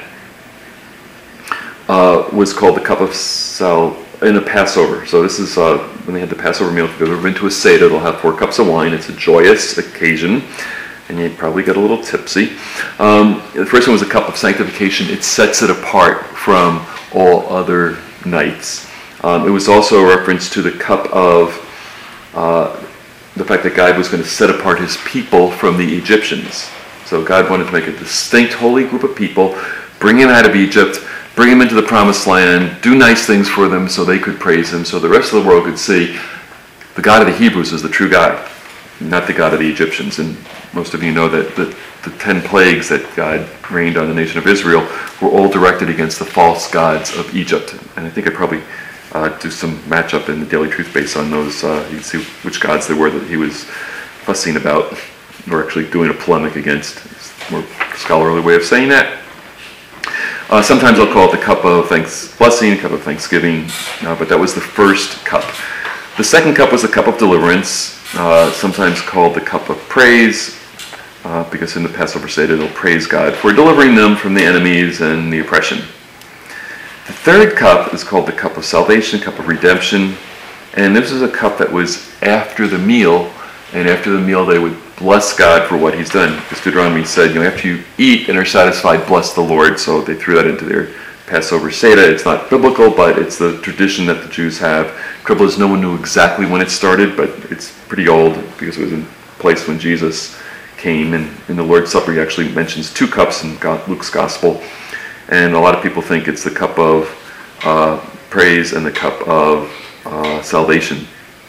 uh, was called the cup of sal in a Passover. So this is uh, when they had the Passover meal. If you've ever been to a Seder, they'll have four cups of wine. It's a joyous occasion, and you probably get a little tipsy. Um, the first one was a cup of sanctification. It sets it apart from all other nights. Um, it was also a reference to the cup of uh, the fact that God was going to set apart his people from the Egyptians. So God wanted to make a distinct holy group of people, bring them out of Egypt, bring them into the promised land, do nice things for them so they could praise him, so the rest of the world could see the God of the Hebrews is the true God, not the God of the Egyptians. And most of you know that the, the ten plagues that God rained on the nation of Israel were all directed against the false gods of Egypt. And I think I probably uh, do some matchup in the Daily Truth Base on those. Uh, you can see which gods they were that he was fussing about, or actually doing a polemic against. It's a more scholarly way of saying that. Uh, sometimes I'll call it the cup of thanks, blessing, cup of thanksgiving, uh, but that was the first cup. The second cup was the cup of deliverance, uh, sometimes called the cup of praise, uh, because in the Passover Seder they'll praise God for delivering them from the enemies and the oppression. The third cup is called the cup of salvation, cup of redemption, and this is a cup that was after the meal, and after the meal they would bless God for what he's done. Because Deuteronomy said, you know, after you eat and are satisfied, bless the Lord. So they threw that into their Passover Seder. It's not biblical, but it's the tradition that the Jews have. Trouble is, no one knew exactly when it started, but it's pretty old because it was in place when Jesus came. And in the Lord's Supper, he actually mentions two cups in Luke's Gospel. And a lot of people think it's the cup of uh, praise and the cup of uh, salvation.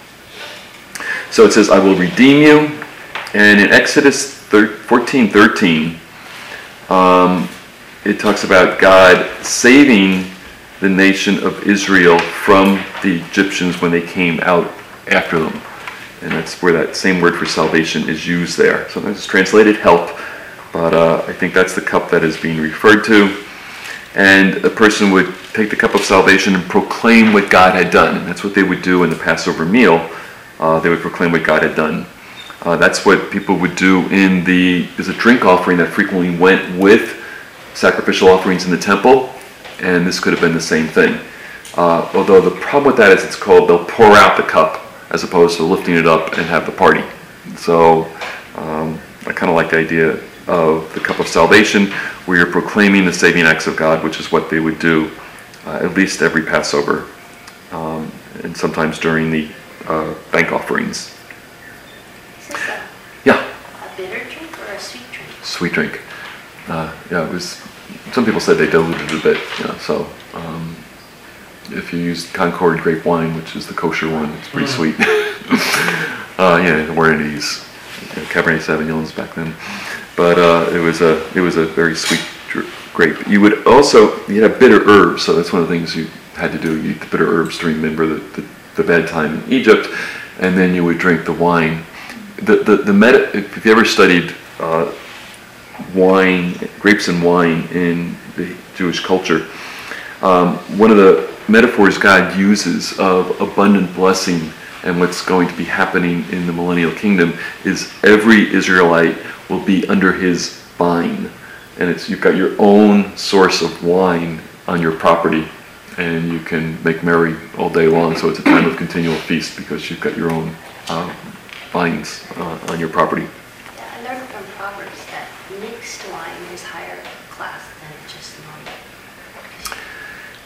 So it says, I will redeem you. And in Exodus fourteen thirteen, um, it talks about God saving the nation of Israel from the Egyptians when they came out after them. And that's where that same word for salvation is used there. Sometimes it's translated help, but uh, I think that's the cup that is being referred to. And a person would take the cup of salvation and proclaim what God had done. And that's what they would do in the Passover meal. Uh, they would proclaim what God had done. Uh, that's what people would do in the, there's a drink offering that frequently went with sacrificial offerings in the temple, and this could have been the same thing. Uh, although the problem with that is it's called, they'll pour out the cup as opposed to lifting it up and have the party. So um, I kind of like the idea of the cup of salvation, where you're proclaiming the saving acts of God, which is what they would do uh, at least every Passover, um, and sometimes during the uh, thank offerings. Is this a, Yeah. a bitter drink or a sweet drink? Sweet drink. Uh, yeah, it was. Some people said they diluted it a bit. You know, so um, if you use Concord grape wine, which is the kosher one, it's pretty sweet. uh, yeah, there weren't any of these you know, Cabernet Sauvignons back then, but uh, it was a it was a very sweet dr- grape. You would also you had bitter herbs, so that's one of the things you had to do. You eat the bitter herbs to remember the, the, the bad time in Egypt, and then you would drink the wine. The the the meta, if you ever studied uh, wine, grapes and wine in the Jewish culture, um, one of the metaphors God uses of abundant blessing and what's going to be happening in the millennial kingdom is every Israelite will be under his vine, and it's you've got your own source of wine on your property, and you can make merry all day long. So it's a time of continual feast because you've got your own. Um, vines uh, on your property. Yeah, I learned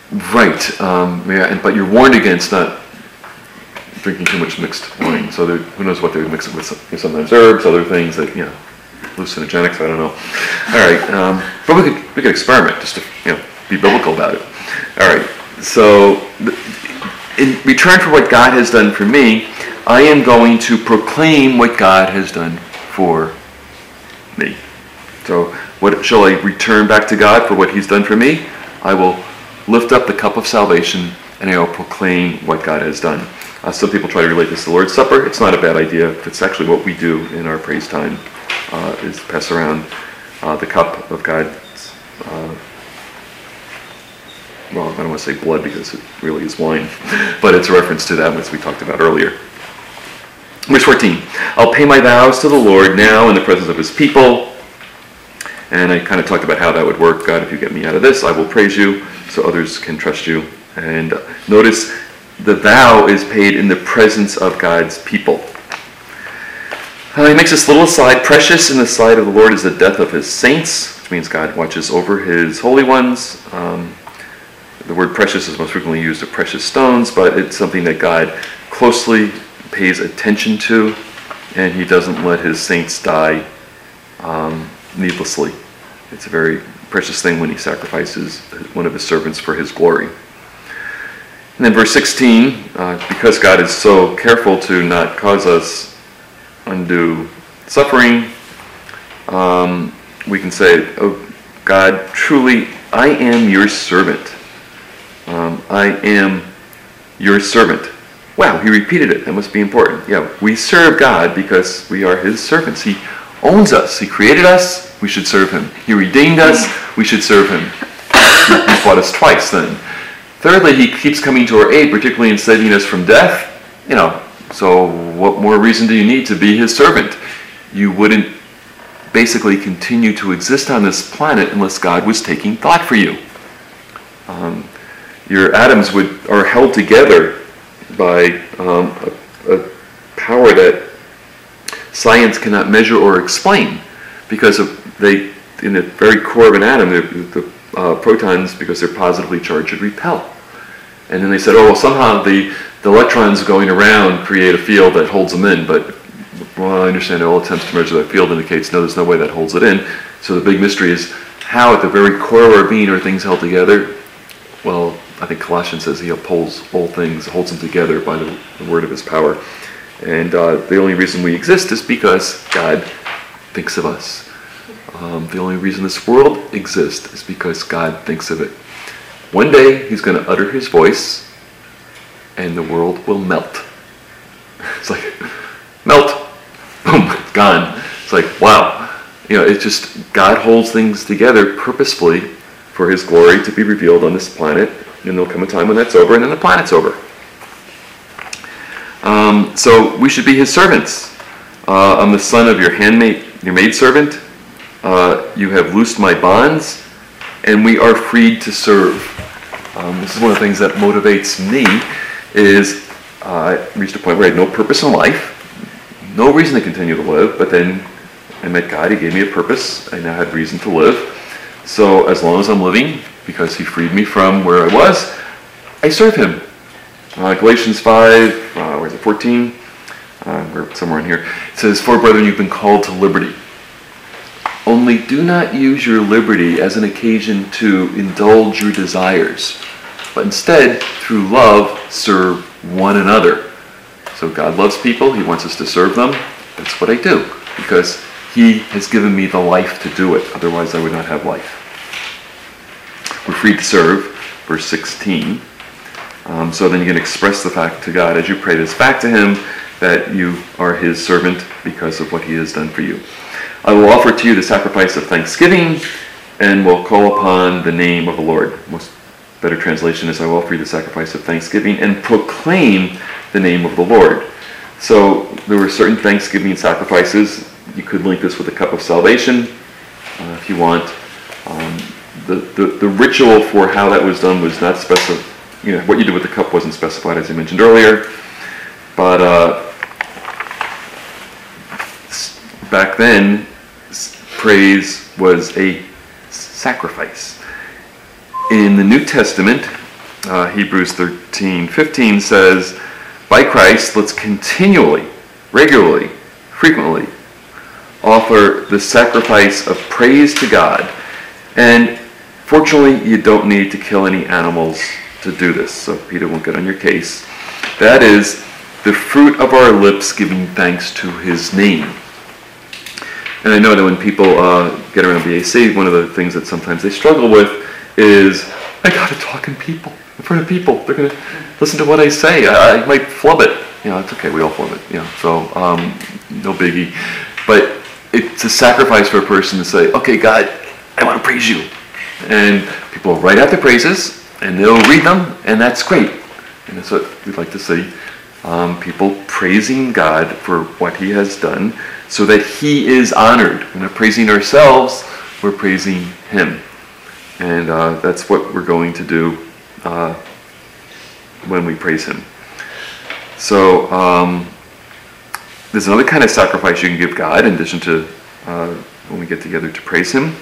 Right. Um, yeah, and, but you're warned against not drinking too much mixed wine. So there, who knows what they would mix it with? Some, sometimes herbs, other things that, you know, hallucinogenics, I don't know. All right. Um, but we could, we could experiment just to, you know, be biblical about it. All right. So in return for what God has done for me, I am going to proclaim what God has done for me. So what shall I return back to God for what he's done for me? I will lift up the cup of salvation and I will proclaim what God has done. Uh, some people try to relate this to the Lord's Supper. It's not a bad idea. It's actually what we do in our praise time, uh, is pass around uh, the cup of God's, uh, well, I don't want to say blood because it really is wine, but it's a reference to that which we talked about earlier. Verse fourteen, I'll pay my vows to the Lord now in the presence of his people. And I kind of talked about how that would work. God, if you get me out of this, I will praise you so others can trust you. And notice the vow is paid in the presence of God's people. Uh, he makes this little aside. Precious in the sight of the Lord is the death of his saints, which means God watches over his holy ones. Um, the word precious is most frequently used of precious stones, but it's something that God closely pays attention to, and he doesn't let his saints die um, needlessly. It's a very precious thing when he sacrifices one of his servants for his glory. And then verse sixteen, uh, because God is so careful to not cause us undue suffering, um, we can say, oh God, truly I am your servant. Um, I am your servant. Wow, he repeated it. That must be important. Yeah, we serve God because we are his servants. He owns us. He created us. We should serve him. He redeemed us. We should serve him. He bought us twice then. Thirdly, he keeps coming to our aid, particularly in saving us from death. You know, so what more reason do you need to be his servant? You wouldn't basically continue to exist on this planet unless God was taking thought for you. Um, your atoms would are held together by um, a, a power that science cannot measure or explain, because of they in the very core of an atom, the, the uh, protons, because they're positively charged, would repel. And then they said, oh, well, somehow the, the electrons going around create a field that holds them in, but well, I understand all attempts to measure that field indicates no, there's no way that holds it in. So the big mystery is how at the very core of our being are things held together. Well, I think Colossians says he upholds all things, holds them together by the, the word of his power. And uh, the only reason we exist is because God thinks of us. Um, the only reason this world exists is because God thinks of it. One day he's going to utter his voice and the world will melt. It's like, melt, boom, gone. It's like, wow. You know, it's just, God holds things together purposefully for his glory to be revealed on this planet. And there'll come a time when that's over and then the planet's over. Um, so we should be his servants. Uh, I'm the son of your handmaid, your maidservant. Uh, you have loosed my bonds, and we are freed to serve. Um, this is one of the things that motivates me. Is uh, I reached a point where I had no purpose in life, no reason to continue to live. But then I met God. He gave me a purpose. I now had reason to live. So as long as I'm living, because he freed me from where I was, I serve him. Uh, Galatians five, uh, where is it, fourteen? Uh, we're somewhere in here. It says, for brethren, you've been called to liberty. Only do not use your liberty as an occasion to indulge your desires, but instead, through love, serve one another. So God loves people. He wants us to serve them. That's what I do, because he has given me the life to do it. Otherwise, I would not have life. We're free to serve, verse sixteen. Um, so then you can express the fact to God as you pray this back to him that you are his servant because of what he has done for you. I will offer to you the sacrifice of thanksgiving and will call upon the name of the Lord. Most better translation is I will offer you the sacrifice of thanksgiving and proclaim the name of the Lord. So there were certain thanksgiving sacrifices. You could link this with the cup of salvation uh, if you want. Um, the, the, the ritual for how that was done was not specified. You know, what you did with the cup wasn't specified, as I mentioned earlier. But uh, back then, praise was a sacrifice. In the New Testament, uh, Hebrews thirteen fifteen says, by Christ, let's continually, regularly, frequently offer the sacrifice of praise to God. And fortunately, you don't need to kill any animals to do this, so Peter won't get on your case. That is the fruit of our lips giving thanks to his name. And I know that when people uh, get around B A C, one of the things that sometimes they struggle with is, I gotta talk in people, in front of people. They're gonna listen to what I say. I, I might flub it. You know, it's okay, we all flub it. You know, so um, no biggie. But it's a sacrifice for a person to say, okay, God, I want to praise you. And people will write out the praises, and they'll read them, and that's great. And that's what we'd like to see. Um, people praising God for what he has done so that he is honored. We're not praising ourselves, we're praising him. And uh, that's what we're going to do uh, when we praise him. So um, there's another kind of sacrifice you can give God in addition to uh, when we get together to praise him.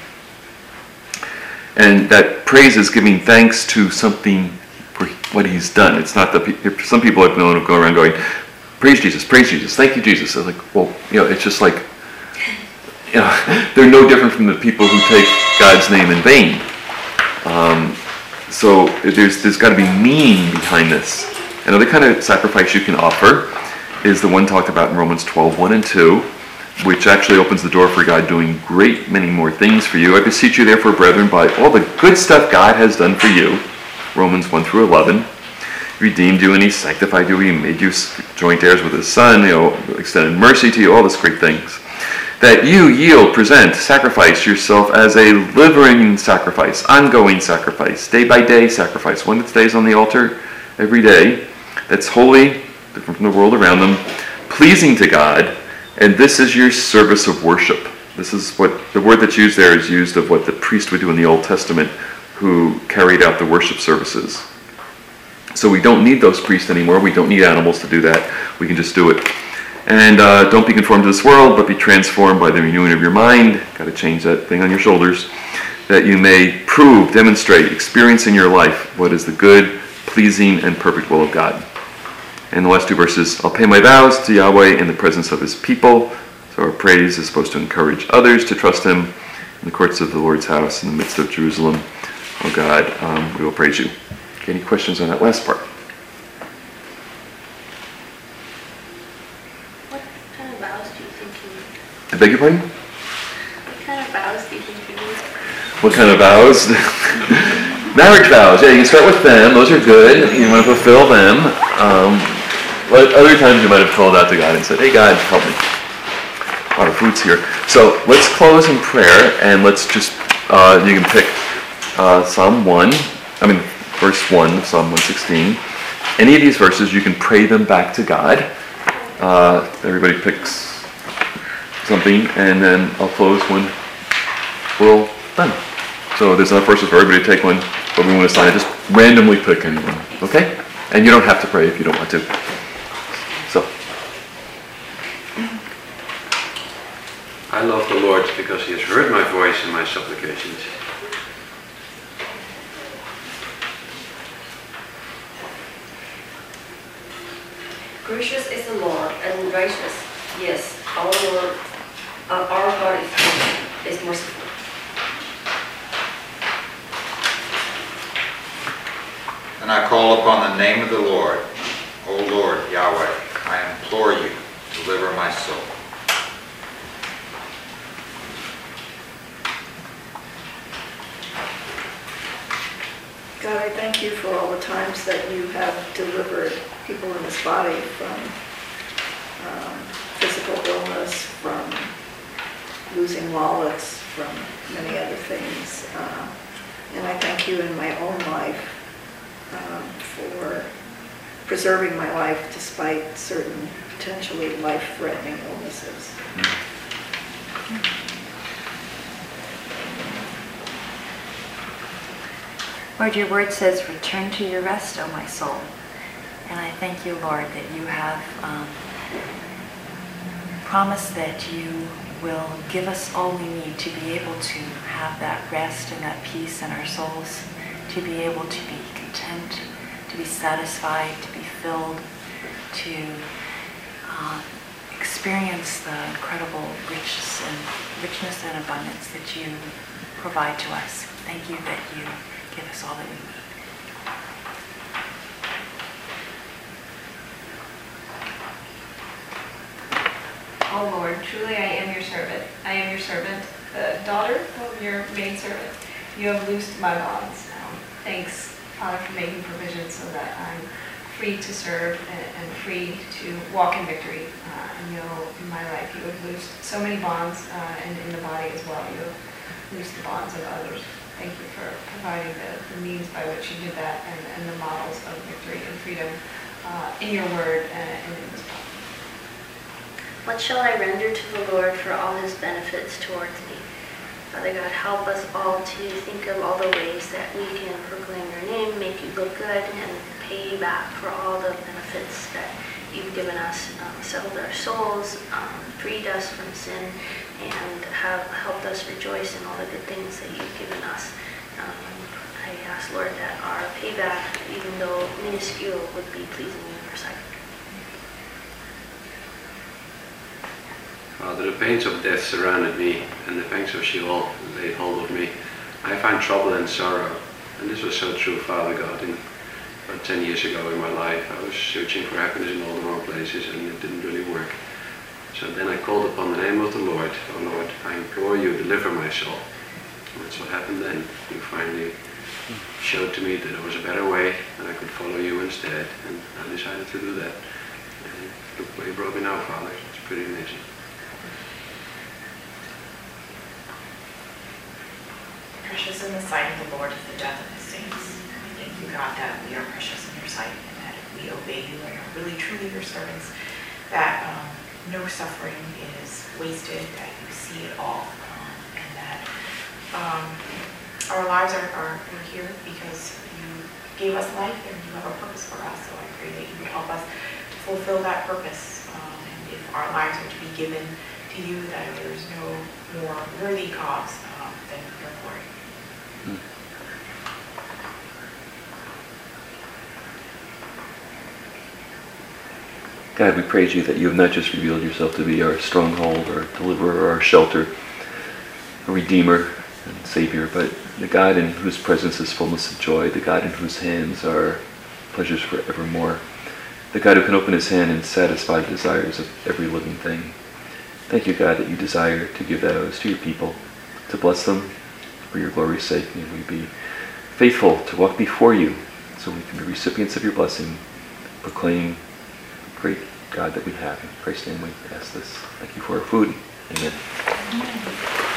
And that praise is giving thanks to something for what he's done. It's not that some people I've known go around going, praise Jesus, praise Jesus, thank you, Jesus. I was like, well, you know, it's just like, you know, they're no different from the people who take God's name in vain. Um, so there's there's got to be meaning behind this. Another kind of sacrifice you can offer is the one talked about in Romans twelve, one and two, which actually opens the door for God doing great many more things for you. I beseech you therefore, brethren, by all the good stuff God has done for you, Romans one through eleven, redeemed you and he sanctified you, he made you joint heirs with his son, you know, extended mercy to you, all these great things. That you yield, present, sacrifice yourself as a living sacrifice, ongoing sacrifice, day by day sacrifice, one that stays on the altar every day, that's holy, different from the world around them, pleasing to God, and this is your service of worship. This is what, the word that's used there is used of what the priest would do in the Old Testament who carried out the worship services. So we don't need those priests anymore. We don't need animals to do that. We can just do it. And uh, don't be conformed to this world, but be transformed by the renewing of your mind. Got to change that thing on your shoulders. That you may prove, demonstrate, experience in your life what is the good, pleasing, and perfect will of God. And the last two verses, I'll pay my vows to Yahweh in the presence of his people. So our praise is supposed to encourage others to trust him in the courts of the Lord's house in the midst of Jerusalem. Oh God, um, we will praise you. Okay, any questions on that last part? What kind of vows do you think you need? I beg your pardon? What kind of vows do you think you need? What kind of vows? Marriage vows. Yeah, you can start with them. Those are good. You want to fulfill them. Um, but other times you might have called out to God and said, hey God, help me. A lot of fruits here. So let's close in prayer and let's just, uh, you can pick uh, Psalm one, I mean verse one of Psalm one sixteen. Any of these verses, you can pray them back to God. Uh, everybody picks something and then I'll close when we're all done. So there's enough verses for everybody to take one, but we want to sign it. Just randomly pick anyone, okay? And you don't have to pray if you don't want to. So. I love the Lord because he has heard my voice and my supplications. Gracious is the Lord and righteous. Yes, our Lord, uh, our God is, is merciful. And I call upon the name of the Lord. O Lord, Yahweh, I implore you, deliver my soul. God, I thank you for all the times that you have delivered people in this body from um, physical illness, from losing wallets, from many other things. Uh, and I thank you in my own life um, for preserving my life despite certain potentially life-threatening illnesses. Lord, your word says, return to your rest, O my soul. And I thank you, Lord, that you have um, promised that you will give us all we need to be able to have that rest and that peace in our souls. to be able to be content, to be satisfied, to be filled, to uh, experience the incredible richness and, richness and abundance that you provide to us. Thank you that you give us all that we need. Oh Lord, truly I am your servant. I am your servant, the daughter of your maidservant. You have loosed my bonds. Um, thanks, Father, for making provision so that I'm free to serve and, and free to walk in victory. Uh, and you know, in my life, you have loosed so many bonds, uh, and in the body as well. You have loosed the bonds of others. Thank you for providing the, the means by which you did that, and, and the models of victory and freedom uh, in your word and, and in this body. What shall I render to the Lord for all his benefits towards me? Father God, help us all to think of all the ways that we can proclaim your name, make you look good, and pay you back for all the benefits that you've given us, um, settled our souls, um, freed us from sin, and have helped us rejoice in all the good things that you've given us. Um, I ask, Lord, that our payback, even though minuscule, would be pleasing in your sight. Father, the pains of death surrounded me, and the pangs of Sheol laid hold of me. I find trouble and sorrow, and this was so true, Father God. In, about ten years ago in my life, I was searching for happiness in all the wrong places, and it didn't really work. So then I called upon the name of the Lord. Oh Lord, I implore you, deliver my soul. And that's what happened then. You finally showed to me that there was a better way, and I could follow you instead, and I decided to do that. And look where you brought me now, Father. It's pretty amazing. Precious in the sight of the Lord is the death of his saints. I thank you, God, that we are precious in your sight, and that if we obey you and are really truly your servants, that um, no suffering is wasted, that you see it all, um, and that um, our lives are, are we're here because you gave us life and you have a purpose for us. So I pray that you would help us fulfill that purpose. Um, and if our lives are to be given to you, that there is no more worthy cause um, than your glory. God, we praise you that you have not just revealed yourself to be our stronghold, our deliverer, our shelter, a redeemer and savior, but the God in whose presence is fullness of joy, the God in whose hands are pleasures forevermore, the God who can open his hand and satisfy the desires of every living thing. Thank you, God, that you desire to give those to your people, to bless them for your glory's sake. May we be faithful to walk before you so we can be recipients of your blessing, proclaim the great God that we have. In Christ's name we ask this. Thank you for our food. Amen. Amen.